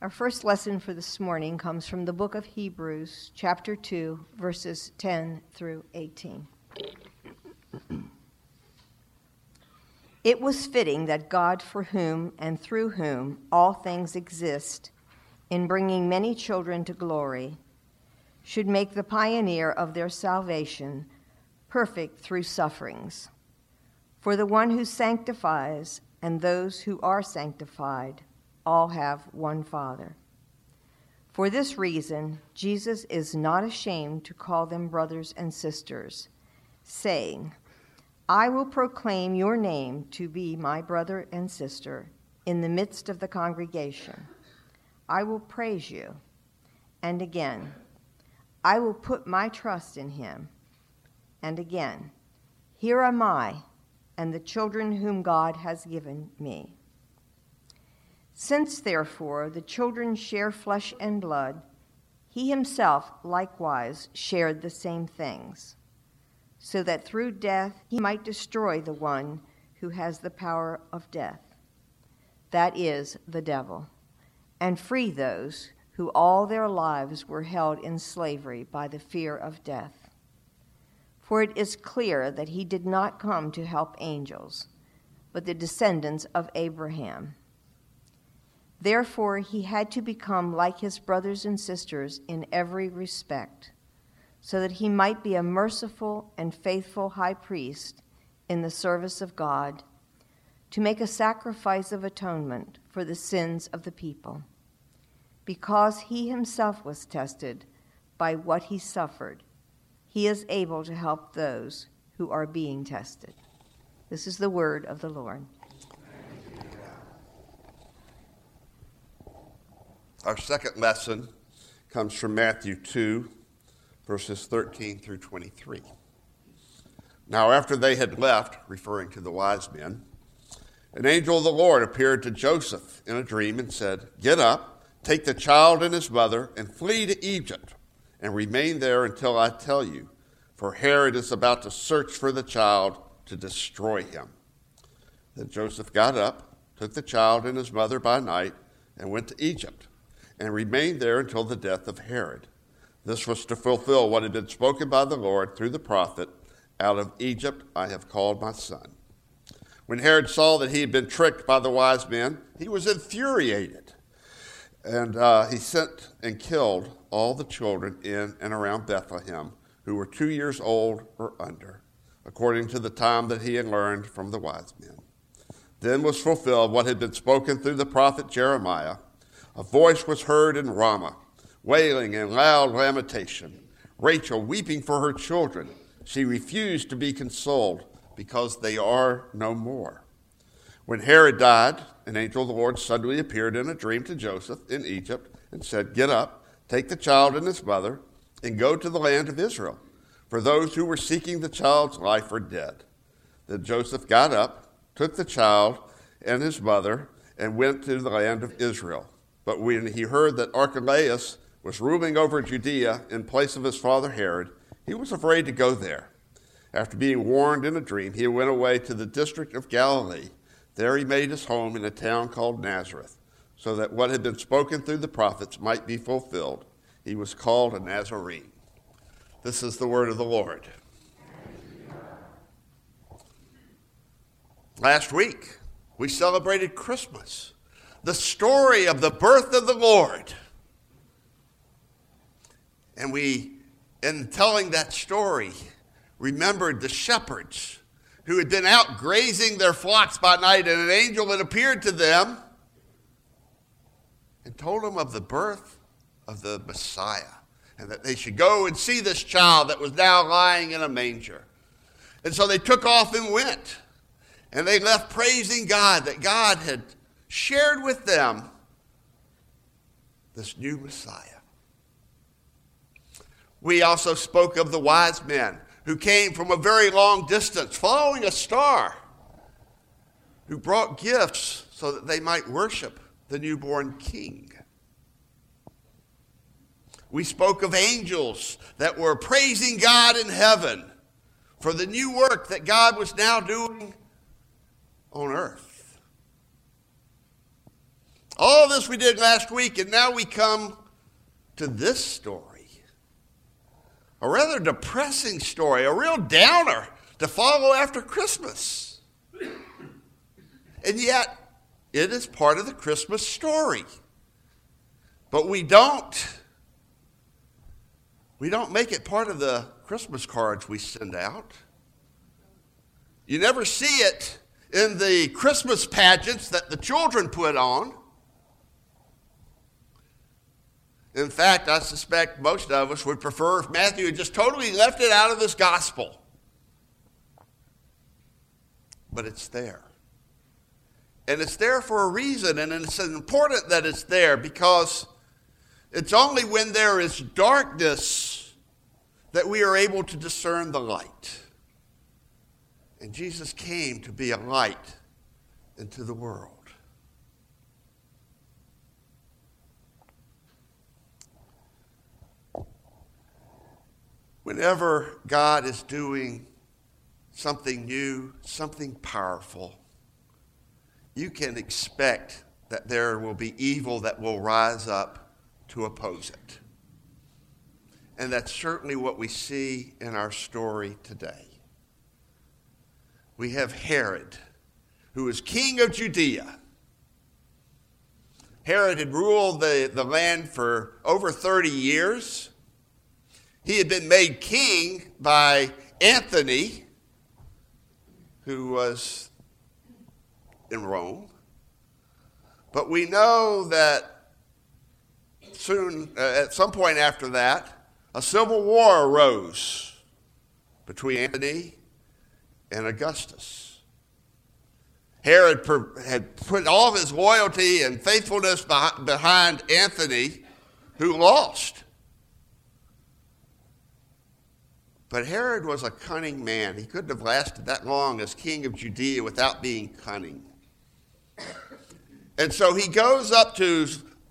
Our first lesson for this morning comes from the book of Hebrews, chapter 2, verses 10 through 18. It was fitting that God, for whom and through whom all things exist, in bringing many children to glory, should make the pioneer of their salvation perfect through sufferings. For the one who sanctifies and those who are sanctified all have one Father. For this reason, Jesus is not ashamed to call them brothers and sisters, saying, I will proclaim your name to be my brother and sister in the midst of the congregation. I will praise you. And again, I will put my trust in him. And again, here am I and the children whom God has given me. Since, therefore, the children share flesh and blood, he himself likewise shared the same things, so that through death he might destroy the one who has the power of death, that is, the devil, and free those who all their lives were held in slavery by the fear of death. For it is clear that he did not come to help angels, but the descendants of Abraham. Therefore, he had to become like his brothers and sisters in every respect, so that he might be a merciful and faithful high priest in the service of God, to make a sacrifice of atonement for the sins of the people. Because he himself was tested by what he suffered, he is able to help those who are being tested. This is the word of the Lord. Our second lesson comes from Matthew 2, verses 13 through 23. Now, after they had left, referring to the wise men, an angel of the Lord appeared to Joseph in a dream and said, Get up, take the child and his mother, and flee to Egypt, and remain there until I tell you, for Herod is about to search for the child to destroy him. Then Joseph got up, took the child and his mother by night, and went to Egypt, and remained there until the death of Herod. This was to fulfill what had been spoken by the Lord through the prophet, Out of Egypt I have called my son. When Herod saw that he had been tricked by the wise men, he was infuriated. And he sent and killed all the children in and around Bethlehem who were 2 years old or under, according to the time that he had learned from the wise men. Then was fulfilled what had been spoken through the prophet Jeremiah. A voice was heard in Ramah, wailing and loud lamentation, Rachel weeping for her children. She refused to be consoled because they are no more. When Herod died, an angel of the Lord suddenly appeared in a dream to Joseph in Egypt and said, Get up, take the child and his mother, and go to the land of Israel, for those who were seeking the child's life are dead. Then Joseph got up, took the child and his mother, and went to the land of Israel. But when he heard that Archelaus was ruling over Judea in place of his father Herod, he was afraid to go there. After being warned in a dream, he went away to the district of Galilee. There he made his home in a town called Nazareth, so that what had been spoken through the prophets might be fulfilled. He was called a Nazarene. This is the word of the Lord. Last week, we celebrated Christmas, the story of the birth of the Lord. And we, in telling that story, remembered the shepherds who had been out grazing their flocks by night, and an angel had appeared to them and told them of the birth of the Messiah, and that they should go and see this child that was now lying in a manger. And so they took off and went, and they left praising God that God had shared with them this new Messiah. We also spoke of the wise men who came from a very long distance, following a star, who brought gifts so that they might worship the newborn king. We spoke of angels that were praising God in heaven for the new work that God was now doing on earth. All this we did last week, and now we come to this story. A rather depressing story, a real downer to follow after Christmas. And yet, it is part of the Christmas story. But we don't make it part of the Christmas cards we send out. You never see it in the Christmas pageants that the children put on. In fact, I suspect most of us would prefer if Matthew had just totally left it out of this gospel. But it's there. And it's there for a reason, and it's important that it's there because it's only when there is darkness that we are able to discern the light. And Jesus came to be a light into the world. Whenever God is doing something new, something powerful, you can expect that there will be evil that will rise up to oppose it. And that's certainly what we see in our story today. We have Herod, who is king of Judea. Herod had ruled the land for over 30 years. He had been made king by Anthony, who was in Rome. But we know that soon, at some point after that, a civil war arose between Anthony and Augustus. Herod had put all of his loyalty and faithfulness behind Anthony, who lost. But Herod was a cunning man. He couldn't have lasted that long as king of Judea without being cunning. And so he goes up to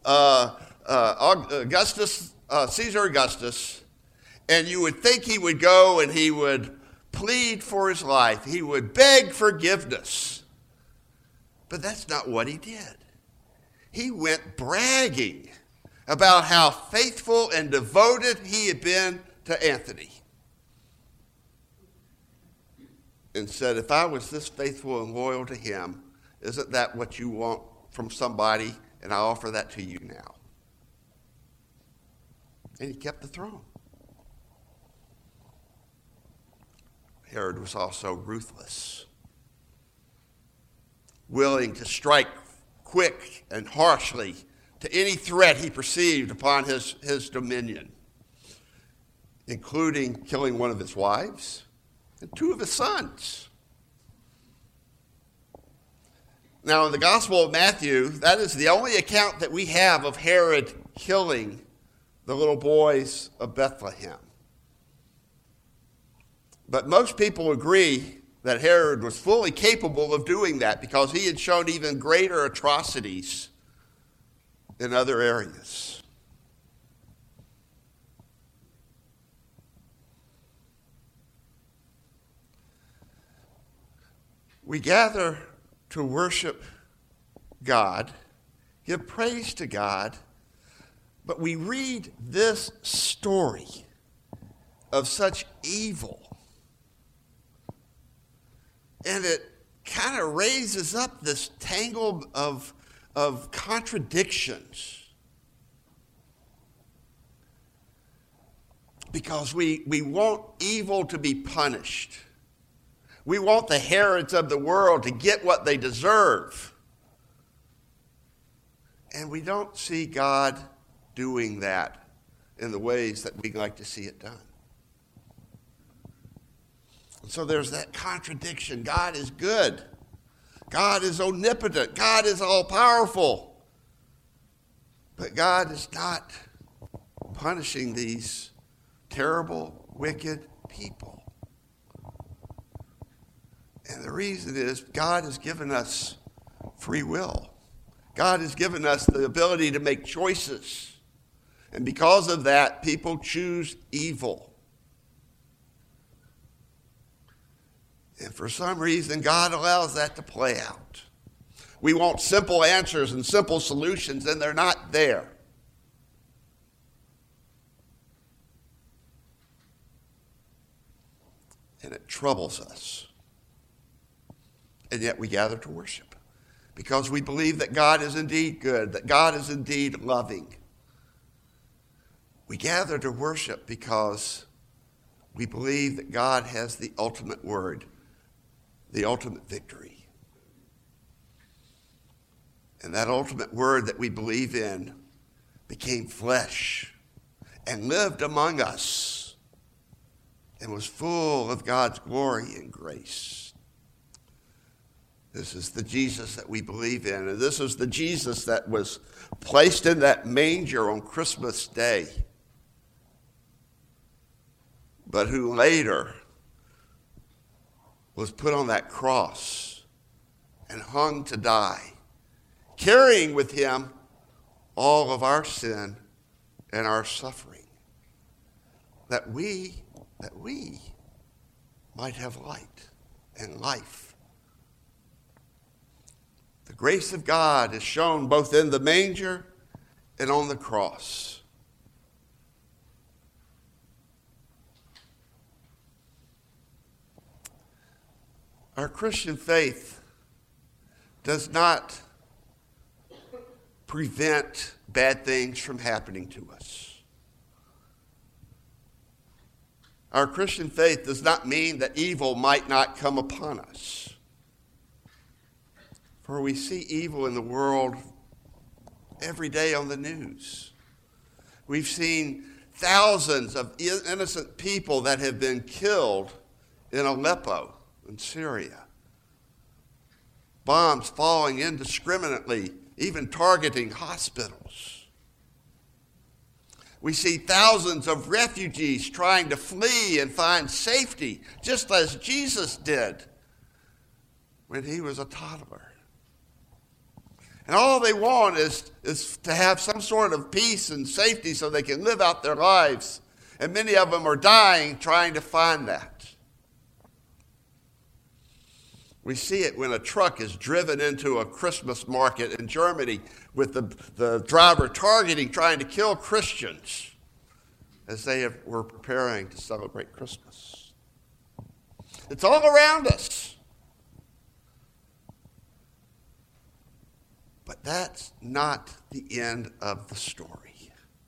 Caesar Augustus, and you would think he would go and he would plead for his life. He would beg forgiveness. But that's not what he did. He went bragging about how faithful and devoted he had been to Anthony. And said, if I was this faithful and loyal to him, isn't that what you want from somebody? And I offer that to you now. And he kept the throne. Herod was also ruthless, willing to strike quick and harshly to any threat he perceived upon his dominion, including killing one of his wives and two of his sons. Now, in the Gospel of Matthew, that is the only account that we have of Herod killing the little boys of Bethlehem. But most people agree that Herod was fully capable of doing that because he had shown even greater atrocities in other areas. We gather to worship God, give praise to God, but we read this story of such evil, and it kind of raises up this tangle of contradictions. Because we want evil to be punished. We want the Herods of the world to get what they deserve. And we don't see God doing that in the ways that we'd like to see it done. And so there's that contradiction. God is good. God is omnipotent. God is all-powerful. But God is not punishing these terrible, wicked people. And the reason is God has given us free will. God has given us the ability to make choices. And because of that, people choose evil. And for some reason, God allows that to play out. We want simple answers and simple solutions, and they're not there. And it troubles us. And yet we gather to worship because we believe that God is indeed good, that God is indeed loving. We gather to worship because we believe that God has the ultimate word, the ultimate victory. And that ultimate word that we believe in became flesh and lived among us and was full of God's glory and grace. This is the Jesus that we believe in, and this is the Jesus that was placed in that manger on Christmas Day, but who later was put on that cross and hung to die, carrying with him all of our sin and our suffering, that we might have light and life. The grace of God is shown both in the manger and on the cross. Our Christian faith does not prevent bad things from happening to us. Our Christian faith does not mean that evil might not come upon us. For we see evil in the world every day on the news. We've seen thousands of innocent people that have been killed in Aleppo in Syria. Bombs falling indiscriminately, even targeting hospitals. We see thousands of refugees trying to flee and find safety, just as Jesus did when he was a toddler. And all they want is to have some sort of peace and safety so they can live out their lives. And many of them are dying trying to find that. We see it when a truck is driven into a Christmas market in Germany with the driver targeting, trying to kill Christians as they were preparing to celebrate Christmas. It's all around us. But that's not the end of the story.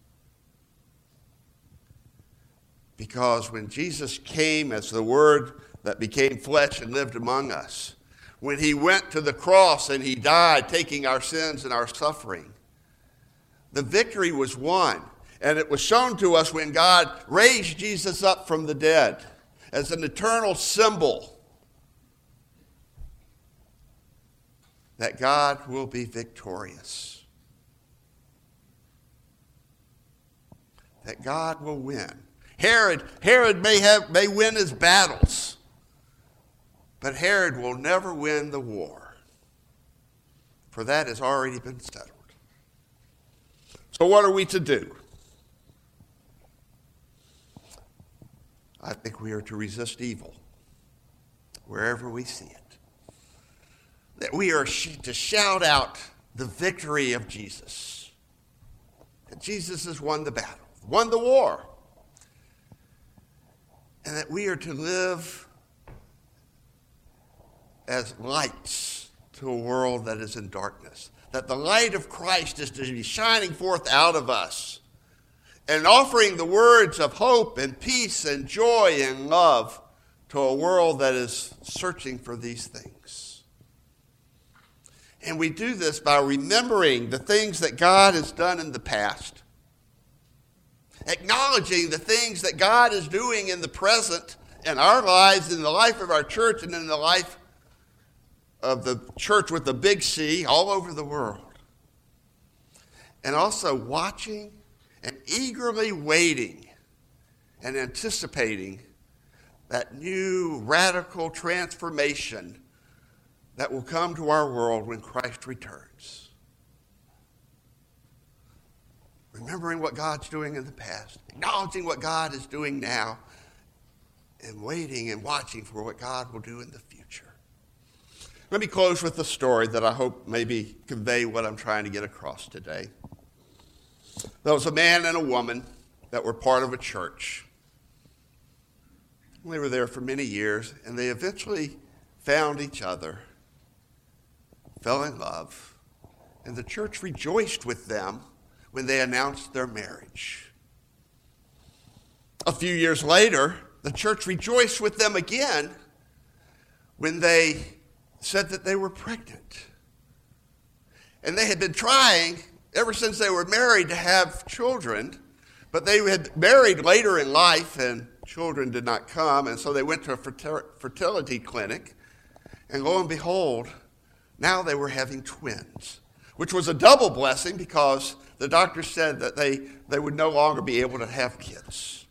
Because when Jesus came as the Word that became flesh and lived among us, when he went to the cross and he died, taking our sins and our suffering, the victory was won. And it was shown to us when God raised Jesus up from the dead as an eternal symbol that God will be victorious, that God will win. Herod may win his battles, but Herod will never win the war, for that has already been settled. So what are we to do? I think we are to resist evil wherever we see it. That we are to shout out the victory of Jesus. That Jesus has won the battle, won the war. And that we are to live as lights to a world that is in darkness. That the light of Christ is to be shining forth out of us and offering the words of hope and peace and joy and love to a world that is searching for these things. And we do this by remembering the things that God has done in the past, acknowledging the things that God is doing in the present in our lives, in the life of our church, and in the life of the church with the big C all over the world. And also watching and eagerly waiting and anticipating that new radical transformation that will come to our world when Christ returns. Remembering what God's doing in the past, acknowledging what God is doing now, and waiting and watching for what God will do in the future. Let me close with a story that I hope maybe convey what I'm trying to get across today. There was a man and a woman that were part of a church. They were there for many years, and they eventually found each other, fell in love, and the church rejoiced with them when they announced their marriage. A few years later, the church rejoiced with them again when they said that they were pregnant. And they had been trying ever since they were married to have children, but they had married later in life and children did not come, and so they went to a fertility clinic, and lo and behold, now they were having twins, which was a double blessing because the doctor said that they would no longer be able to have kids.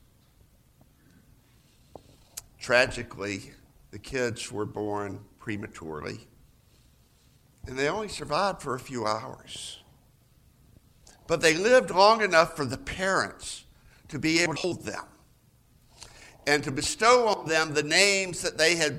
Tragically, the kids were born prematurely, and they only survived for a few hours. But they lived long enough for the parents to be able to hold them and to bestow on them the names that they had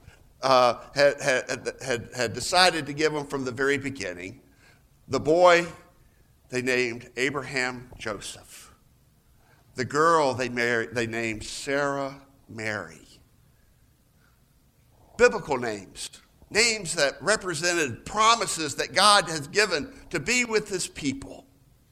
decided to give them from the very beginning. The boy they named Abraham Joseph. The girl they named Sarah Mary. Biblical names. Names that represented promises that God has given to be with his people.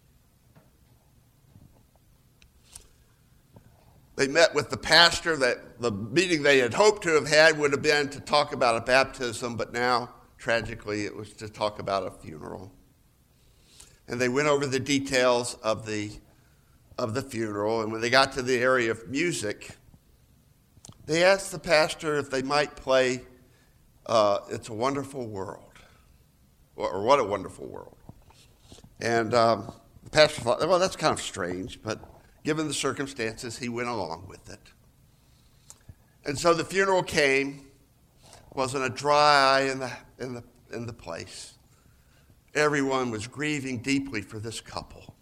They met with the pastor. That the meeting they had hoped to have had would have been to talk about a baptism, but now, tragically, it was to talk about a funeral. And they went over the details of the funeral, and when they got to the area of music, they asked the pastor if they might play It's a Wonderful World, or What a Wonderful World. And the pastor thought, well, that's kind of strange, but given the circumstances, he went along with it. And so the funeral came. Wasn't a dry eye in the place. Everyone was grieving deeply for this couple.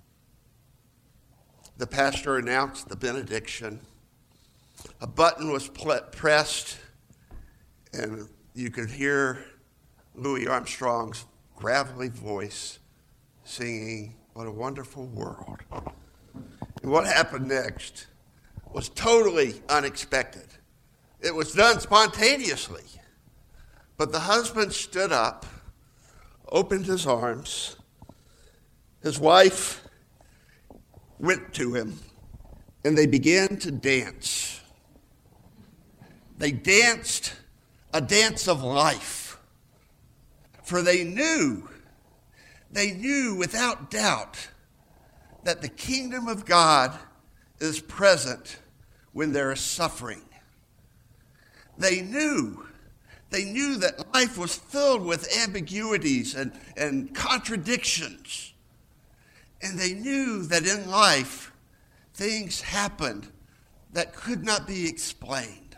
The pastor announced the benediction. A button was pressed, and you could hear Louis Armstrong's gravelly voice singing, "What a Wonderful World." And what happened next was totally unexpected. It was done spontaneously. But the husband stood up, opened his arms. His wife went to him, and they began to dance. They danced a dance of life. For they knew without doubt that the kingdom of God is present when there is suffering. They knew that life was filled with ambiguities and contradictions. And they knew that in life, things happened that could not be explained.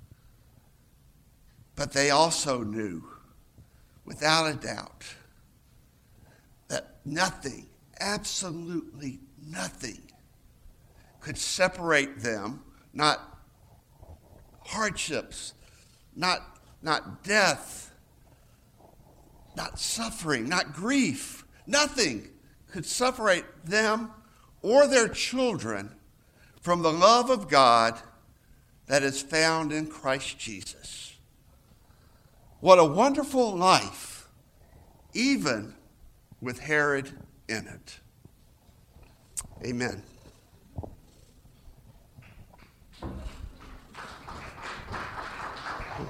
But they also knew, without a doubt, that nothing, absolutely nothing, could separate them, not hardships, not death, not suffering, not grief. Nothing could separate them or their children from the love of God that is found in Christ Jesus. What a wonderful life, even with Herod in it. Amen.